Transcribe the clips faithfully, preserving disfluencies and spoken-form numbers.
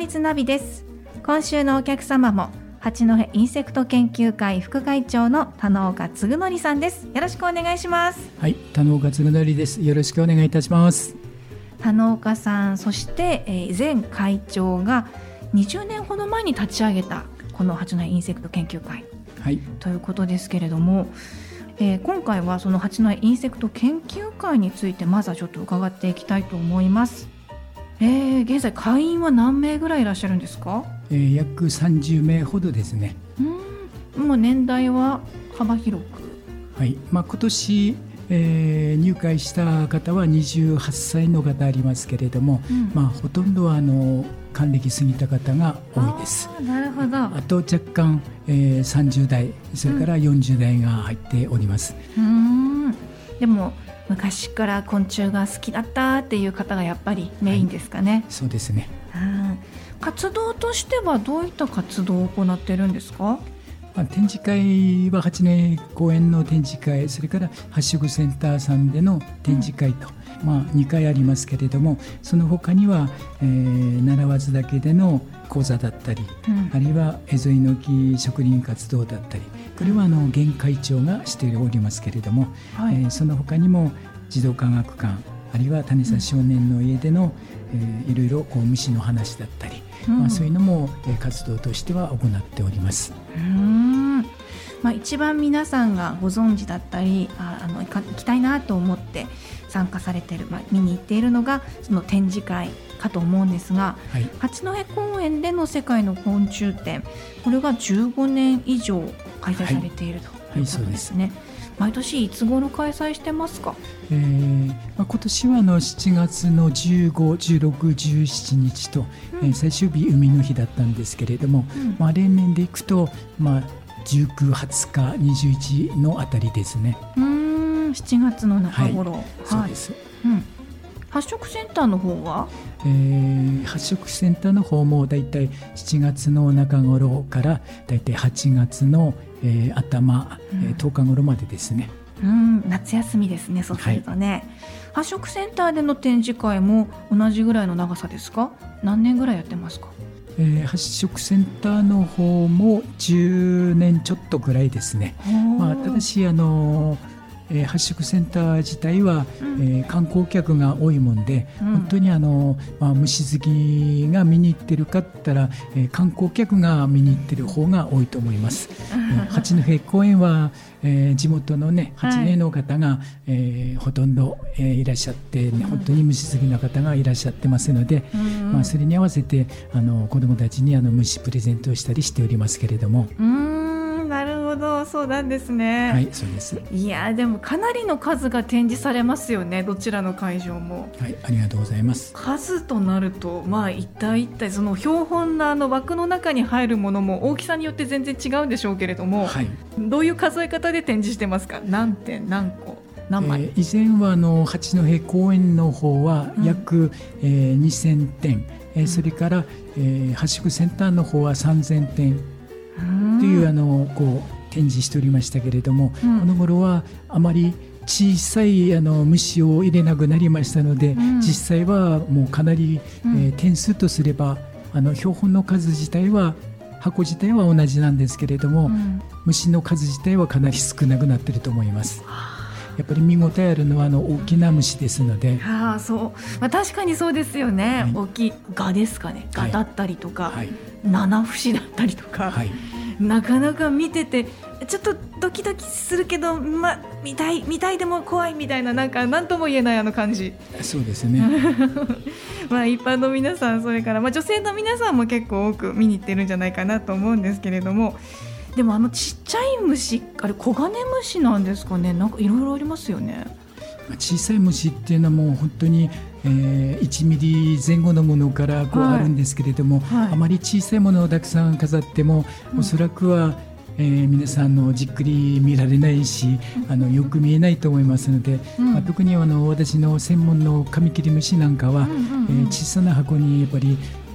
率ナビです。今週のお客様も八戸インセクト研究会副会長の田野岡嗣則さんです。よろしくお願いします。 はい、田野岡嗣則です。よろしくお願いいたします。 田野岡さん、そして、えー、前会長がにじゅうねんほど前に立ち上げたこの八戸インセクト研究会、はい、ということですけれども、えー、今回はその八戸インセクト研究会についてまずはちょっと伺っていきたいと思います。えー、現在会員は何名ぐらいいらっしゃるんですか？ えー、約さんじゅうめいほどですね。 うーん、もう年代は幅広く、 はいまあ、今年、えー、入会した方はにじゅうはっさいの方ありますけれども、うんまあ、ほとんどはあの還暦過ぎた方が多いです。 あ、なるほど。 あと若干、えー、さんじゅうだいそれからよんじゅうだいが入っております。 うん、うーんでも昔から昆虫が好きだったっていう方がやっぱりメインですかね。はい、 そうですね。 うん、活動としてはどういった活動を行っているんですか？ まあ、展示会は八戸公園の展示会、それから発色センターさんでの展示会と、うんまあ、にかいありますけれども、その他には、えー、習わずだけでの講座だったり、うん、あるいはエゾイノキ植林活動だったり、これはあの現会長がしておりますけれども、はいえー、その他にも児童科学館、あるいは種差少年の家での、えー、いろいろこう虫の話だったり、うんまあ、そういうのも、えー、活動としては行っております。 うーん、まあ、一番皆さんがご存知だったり、ああの行きたいなと思って参加されている、まあ、見に行っているのがその展示会かと思うんですが、はい、八戸公園での世界の昆虫展、これがじゅうごねん以上開催されているということですね。はいはい、そうですね。毎年いつ頃開催してますか？ えーまあ、今年はあのしちがつのじゅうご、じゅうろく、じゅうしちにちと、うんえー、最終日海の日だったんですけれども、うんまあ、例年でいくと、まあ、じゅうく、はつか、にじゅういちのあたりですね。 うーんしちがつの中頃、はい、 そうです、 うん、発色センターの方は、 えー、発色センターの方もだいたいしちがつの中頃からだいたいはちがつの、えー、頭、うん、とおか頃までですね。 うん、夏休みですね。そうするとね、はい、発色センターでの展示会も同じぐらいの長さですか？何年ぐらいやってますか？ えー、発色センターの方もじゅうねんちょっとぐらいですね。まあ、ただしあのーえー、発色センター自体は、うんえー、観光客が多いもんで、うん、本当にあの、まあ、虫好きが見に行ってるかって言ったら、えー、観光客が見に行ってる方が多いと思います。えー、八戸公園は、えー、地元のね八戸の方が、はいえー、ほとんど、えー、いらっしゃって、ね、本当に虫好きな方がいらっしゃってますので、うんまあ、それに合わせてあの子どもたちにあの虫プレゼントをしたりしておりますけれども。 うんなるほど、そうなんですね。 はい、そうです。 いやでもかなりの数が展示されますよね、どちらの会場も。 はい、ありがとうございます。 数となると、まあ、一体一体その標本のあの枠の中に入るものも大きさによって全然違うんでしょうけれども、はい、どういう数え方で展示してますか？何点何個何枚？ えー、以前はあの八戸公園の方は約、うんえー、にせんてん、えー、それから、えー、発色センターの方はさんぜんてんというあのこう展示しておりましたけれども、うん、この頃はあまり小さいあの虫を入れなくなりましたので、うん、実際はもうかなり、うんえー、点数とすればあの標本の数自体は箱自体は同じなんですけれども、うん、虫の数自体はかなり少なくなっていると思います。やっぱり見応えあるのはあの大きな虫ですので、 はあそう、まあ、確かにそうですよね、はい、大きい蛾ですかね、蛾だったりとか、はい、七節だったりとか、はい、なかなか見ててちょっとドキドキするけど、ま、見たい見たいでも怖いみたいな、なんか何とも言えないあの感じ。 そうですねまあ一般の皆さん、それから、まあ、女性の皆さんも結構多く見に行ってるんじゃないかなと思うんですけれども、でもあのちっちゃい虫、あれコガネムシなんですかね、なんかいろいろありますよね。 小さい虫っていうのはもう本当に、えー、いちミリぜん後のものからこうあるんですけれども、はいはい、あまり小さいものをたくさん飾っても、うん、おそらくは、えー、皆さんのじっくり見られないし、あのよく見えないと思いますので、うんまあ、特にあの私の専門のカミキリムシなんかは、うんうんうんえー、小さな箱にやっぱり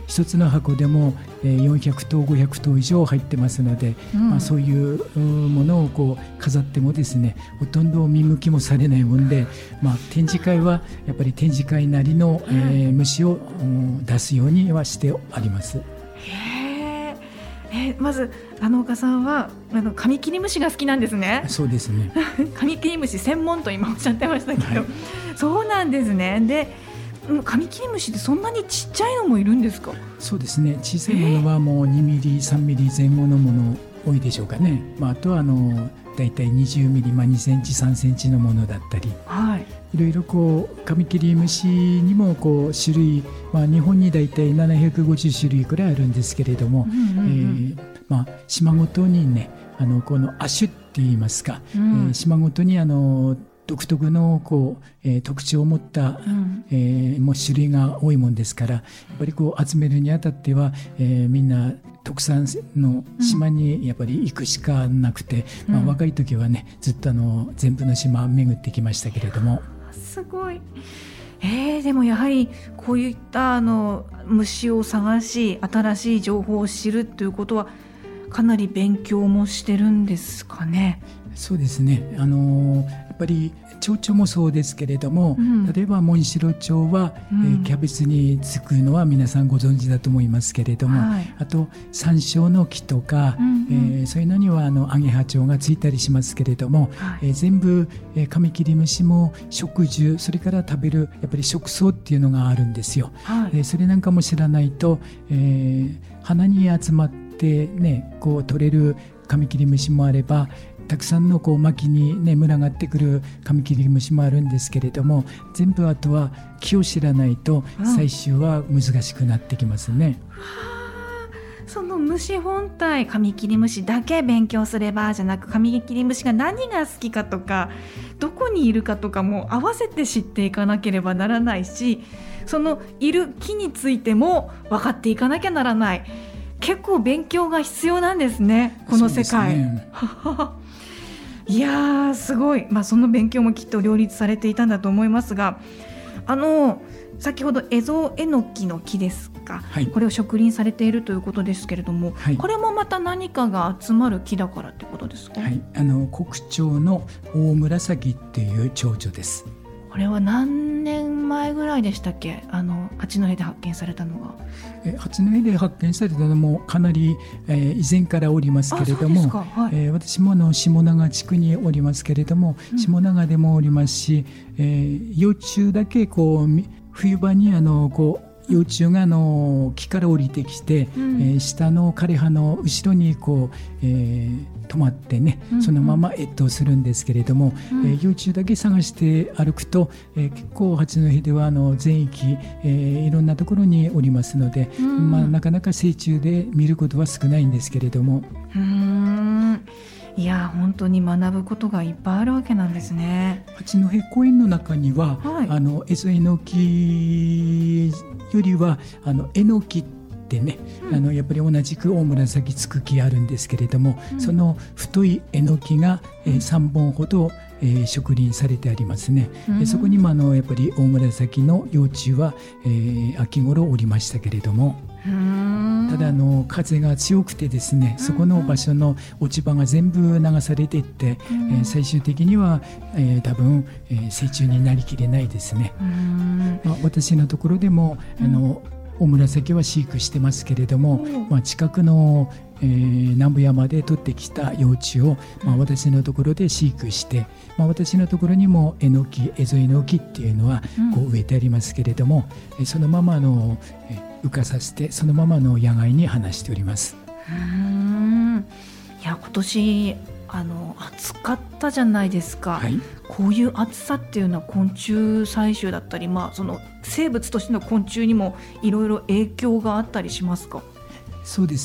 一つの箱でも、えー、よんひゃくとうごひゃくとう以上入ってますので、うんまあ、そういうものをこう飾ってもですねほとんど見向きもされないもんで、まあ、展示会はやっぱり展示会なりの、えー、虫を、うん、出すようにはしてあります。 へーえー、まずあの岡さんはあのカミキリムシが好きなんですね。 そうですねカミキリムシ専門と今おっしゃってましたけど、はい、そうなんですね。でカミキリムシってそんなにちっちゃいのもいるんですか？ そうですね、小さいものはもうにミリさんミリ前後のもの多いでしょうかね、まあ、あとはあのだいたいにじゅうミリ、まあ、にセンチさんセンチのものだったり、はい、いろいろこうカミキリムシにもこう種類、まあ、日本にだいたいななひゃくごじゅうしゅるいくらいあるんですけれども、うんうんうんえーまあ、島ごとにねあのこの亜種っていいますか、うんえー、島ごとにあの独特のこう、えー、特徴を持った、うんえー、もう種類が多いもんですからやっぱりこう集めるにあたっては、えー、みんな特産の島にやっぱり行くしかなくて、うんまあ、若い時はねずっとあの全部の島を巡ってきましたけれども。 すごい、えー、でもやはりこういったあの虫を探し新しい情報を知るということはかなり勉強もしてるんですかね？ そうですね、あのー、やっぱり蝶々もそうですけれども、うん、例えばモンシロチョウは、うんえー、キャベツにつくのは皆さんご存知だと思いますけれども、はい、あと山椒の木とか、うんうんえー、そういうのにはあのアゲハチョウがついたりしますけれども、はいえー、全部、えー、カミキリムシも食樹それから食べるやっぱり食草っていうのがあるんですよ、はいえー、それなんかも知らないと、えー、花に集まってねこう取れるカミキリムシもあればたくさんのこう薪に、ね、群がってくるカミキリムシもあるんですけれども全部あとは木を知らないと採集は難しくなってきますね、うん、はあ、その虫本体カミキリムシだけ勉強すればじゃなくカミキリムシが何が好きかとかどこにいるかとかも合わせて知っていかなければならないしそのいる木についても分かっていかなきゃならない結構勉強が必要なんですねこの世界。いやーすごい、まあ、その勉強もきっと両立されていたんだと思いますがあの先ほどエゾエノキの木ですか、はい、これを植林されているということですけれども、はい、これもまた何かが集まる木だからってことですか？ はい、あの国蝶のオオムラサキっていう蝶々です。 これは何年前ぐらいでしたっけあの八戸で発見されたのが？ え八戸で発見されたのもかなり、えー、以前からおりますけれども、はいえー、私もあの下長地区におりますけれども、うん、下長でもおりますし、えー、幼虫だけこう冬場にあのこう幼虫があの木から降りてきて、うんえー、下の枯葉の後ろにこう、えー止まってね、うんうん、そのまま越冬するんですけれども、うんえー、幼虫だけ探して歩くと、えー、結構八戸ではあの全域、えー、いろんなところにおりますので、うんまあ、なかなか成虫で見ることは少ないんですけれどもうーんいや本当に学ぶことがいっぱいあるわけなんですね。 八戸公園の中には、はい、あのエゾエノキよりはあのエノキでね、うん、あのやっぱり同じく大紫つく木あるんですけれども、うん、その太いえのきが、えー、さんぼんほど、えー、植林されてありますね、うん、そこにもあのやっぱり大紫の幼虫は、えー、秋頃おりましたけれどもうんただあの風が強くてですねそこの場所の落ち葉が全部流されていって、うんえー、最終的には、えー、多分、えー、成虫になりきれないですね。うんまあ、私のところでもあの大紫は飼育してますけれども、うんまあ、近くの、えー、南部山で取ってきた幼虫を、まあ、私のところで飼育して、まあ、私のところにもえのきエゾエノキっていうのはこう植えてありますけれども、うん、そのままの、えー、浮かさせてそのままの野外に放しております。 うーんいや今年あの暑かったじゃないですか、はい、こういう暑さっていうのは昆虫採集だったり、まあ、その生物としての昆虫にもいろいろ影響があったりしますか？ そうですね、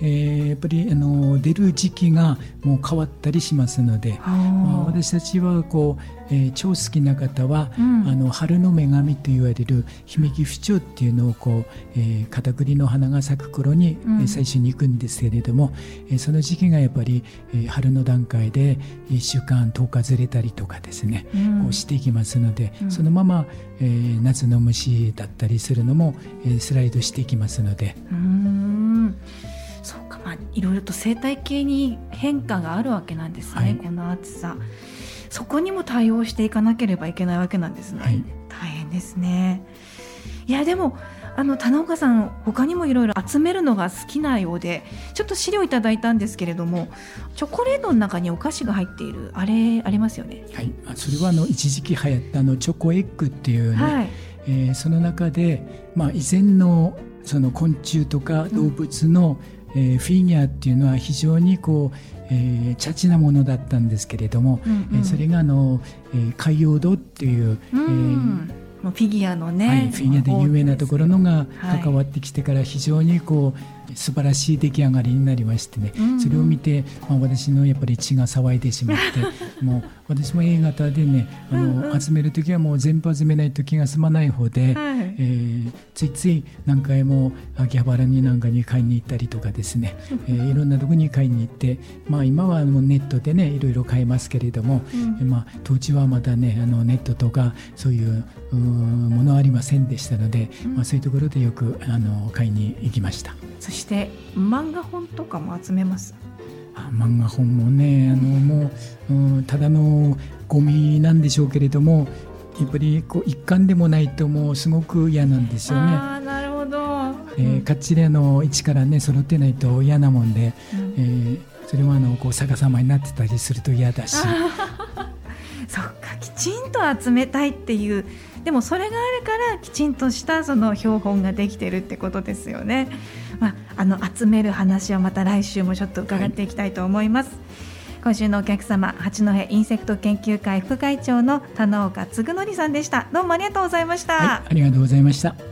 えー、やっぱりあの出る時期がもう変わったりしますので、まあ、私たちはこう、えー、超好きな方は、うん、あの春の女神と言われる姫木不調っていうのをこう、えー、片栗の花が咲く頃に、うん、最初に行くんですけれども、えー、その時期がやっぱり、えー、春の段階でいっしゅうかんとおかずれたりとかですね、うん、こうしていきますので、うん、そのまま、えー、夏の虫だったりするのも、えー、スライドしていきますので。 うーん、そうか、まあ、いろいろと生態系に変化があるわけなんですね、はい、この暑さ。そこにも対応していかなければいけないわけなんですね、はい、大変ですね。いやでもあの棚岡さん他にもいろいろ集めるのが好きなようで、ちょっと資料いただいたんですけれども、チョコレートの中にお菓子が入っているあれありますよね。 はい、それはあの一時期流行ったあのチョコエッグっていう、ね、はい、えー、その中で、まあ、以前のその昆虫とか動物の、うん、えー、フィギュアっていうのは非常にこう、えー、チャチなものだったんですけれども、うんうん、えー、それがあの、えー、海洋堂っていう、うん、えーフィギュアのね、 はい、フィギュアで有名なところのが関わってきてから非常にこう素晴らしい出来上がりになりましてね、うんうん、それを見て、まあ、私のやっぱり血が騒いでしまってもう私も A 型でね、あの、うんうん、集めるときはもう全部集めないと気が済まない方で、はい、えー、ついつい何回も秋葉原になんかに買いに行ったりとかですね、えー、いろんなところに買いに行って、まあ、今はもうネットでねいろいろ買えますけれども、うん、まあ、当時はまだねあのネットとかそういうものはありませんでしたので、うん、まあ、そういうところでよくあの買いに行きました。 そして漫画本とかも集めます？ あ、漫画本もね、あのもう、うん、ただのゴミなんでしょうけれども、やっぱりこう一巻でもないともうすごく嫌なんですよね。 あ、なるほど、 えー、かっちりの一からね揃ってないと嫌なもんで、うん、えー、それはあのこう逆さまになってたりすると嫌だしそっか、きちんと集めたいっていう、でもそれがあるからきちんとしたその標本ができてるってことですよね。まあ、あの集める話はまた来週もちょっと伺っていきたいと思います、はい、今週のお客様、八戸インセクト研究会副会長の棚岡嗣則さんでした。どうもありがとうございました。 はい、ありがとうございました。